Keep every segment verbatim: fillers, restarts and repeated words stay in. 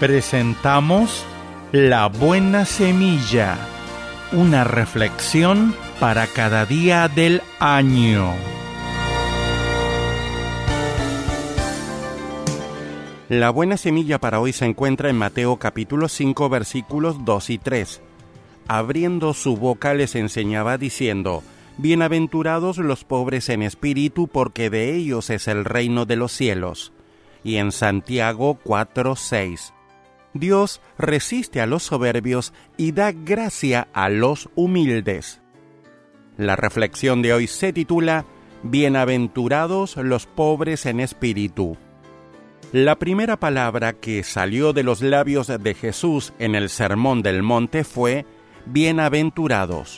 Presentamos La Buena Semilla, una reflexión para cada día del año. La buena semilla para hoy se encuentra en Mateo capítulo cinco, versículos dos y tres. Abriendo su boca les enseñaba diciendo: Bienaventurados los pobres en espíritu, porque de ellos es el reino de los cielos. Y en Santiago cuatro, seis. Dios resiste a los soberbios y da gracia a los humildes. La reflexión de hoy se titula Bienaventurados los pobres en espíritu. La primera palabra que salió de los labios de Jesús en el Sermón del Monte fue bienaventurados.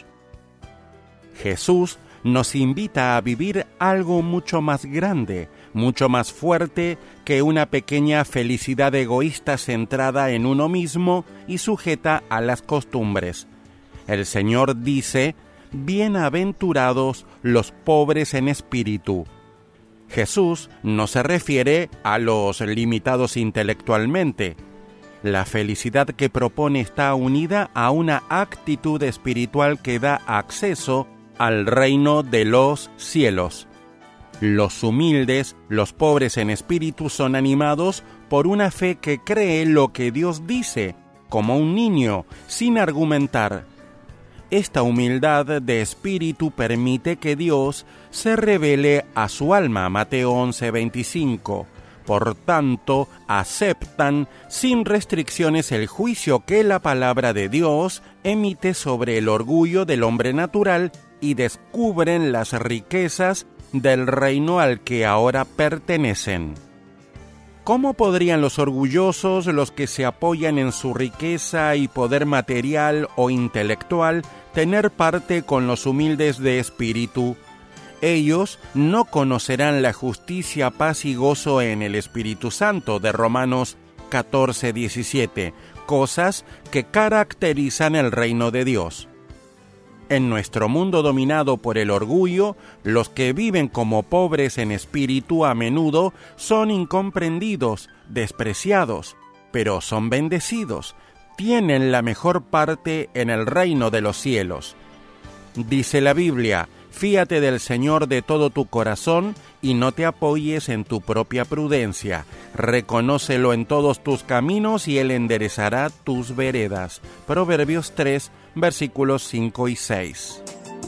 Jesús nos invita a vivir algo mucho más grande, mucho más fuerte que una pequeña felicidad egoísta centrada en uno mismo y sujeta a las costumbres. El Señor dice: bienaventurados los pobres en espíritu. Jesús no se refiere a los limitados intelectualmente. La felicidad que propone está unida a una actitud espiritual que da acceso al reino de los cielos. Los humildes, los pobres en espíritu, son animados por una fe que cree lo que Dios dice, como un niño, sin argumentar. Esta humildad de espíritu permite que Dios se revele a su alma, Mateo once, veinticinco. Por tanto, aceptan sin restricciones el juicio que la palabra de Dios emite sobre el orgullo del hombre natural y descubren las riquezas del reino al que ahora pertenecen. ¿Cómo podrían los orgullosos, los que se apoyan en su riqueza y poder material o intelectual, tener parte con los humildes de espíritu? Ellos no conocerán la justicia, paz y gozo en el Espíritu Santo de Romanos catorce, diecisiete, cosas que caracterizan el reino de Dios. En nuestro mundo dominado por el orgullo, los que viven como pobres en espíritu a menudo son incomprendidos, despreciados, pero son bendecidos, tienen la mejor parte en el reino de los cielos. Dice la Biblia: fíate del Señor de todo tu corazón y no te apoyes en tu propia prudencia. Reconócelo en todos tus caminos y Él enderezará tus veredas. Proverbios tres, versículos cinco y seis.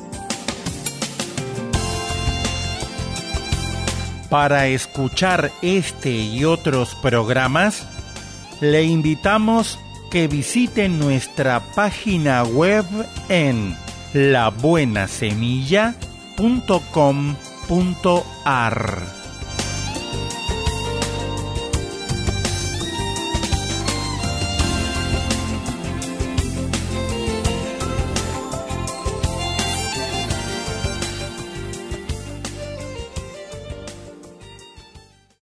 Para escuchar este y otros programas, le invitamos que visite nuestra página web en la buena semilla punto com punto a r.